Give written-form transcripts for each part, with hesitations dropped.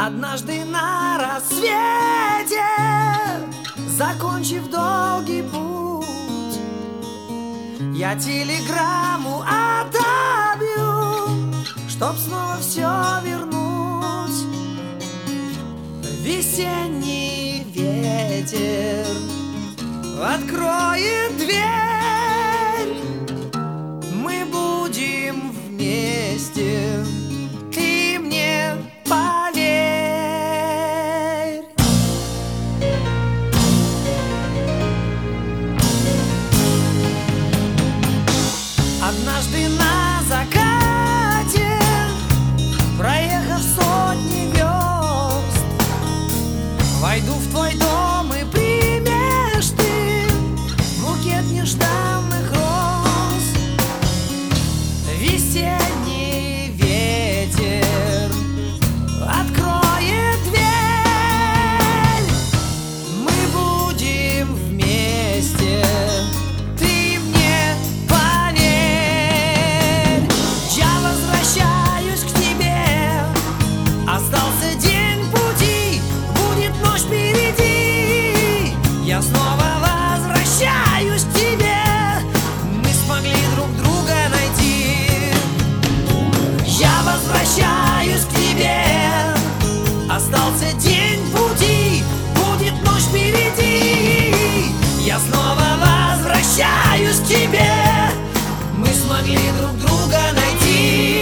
Однажды на рассвете, закончив долгий путь, я телеграмму отобью, чтоб снова все вернуть. Весенний ветер откроет дверь, мы будем вместе, ты мне поверь. Однажды на закате, проехав сотни верст, войду в твой дом и примешь ты букет нежданных роз. Весенний ветер откроет дверь, мы будем вместе, ты мне поверь. Я возвращаюсь к тебе, остался день пути, будет ночь впереди. Я снова возвращаюсь к тебе, мы смогли друг друга найти. Я возвращаюсь к тебе, остался день пути, будет ночь впереди. Я снова возвращаюсь к тебе, мы смогли друг друга найти.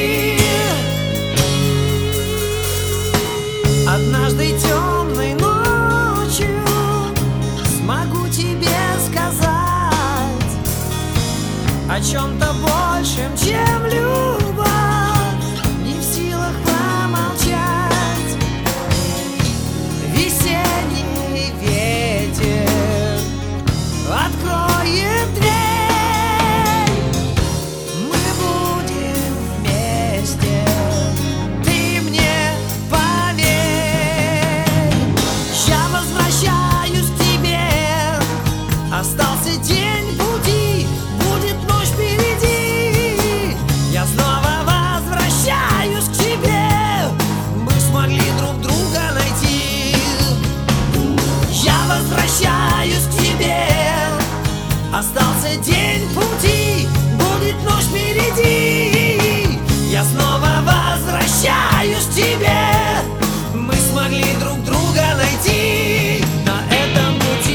Однажды темной ночью смогу тебе сказать о чем-то большем, чем любовь, не в силах промолчать. Весенний ветер откроет дверь, мы будем вместе, ты мне поверь. Я возвращаюсь к тебе, остался день пути, будет ночь впереди. Я снова возвращаюсь к тебе, мы смогли друг друга найти. Я возвращаюсь к тебе, остался день пути, будет ночь впереди. Я снова возвращаюсь к тебе, мы смогли друг друга найти на этом пути.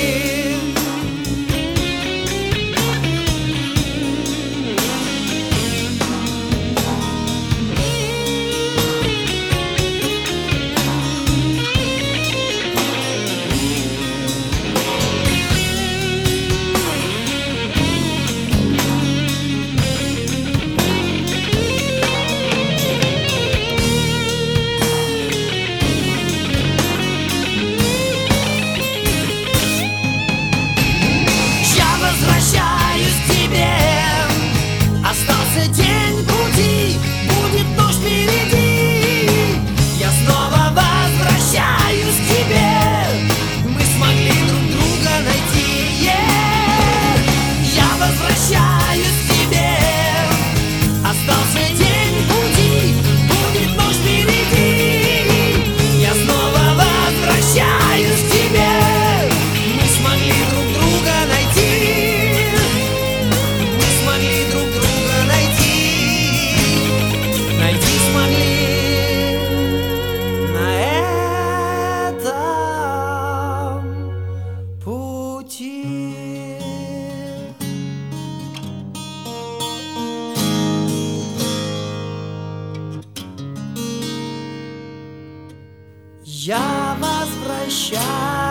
Я возвращаюсь к тебе, остался день пути, будет ночь впереди. Я снова возвращаюсь к тебе, мы смогли друг друга найти. Я возвращаюсь к тебе, остался день пути, будет ночь впереди. Я снова возвращаюсь к тебе, мы смогли друг друга найти. Мы смогли друг друга найти. Найти смогли на этом пути. Я возвращаюсь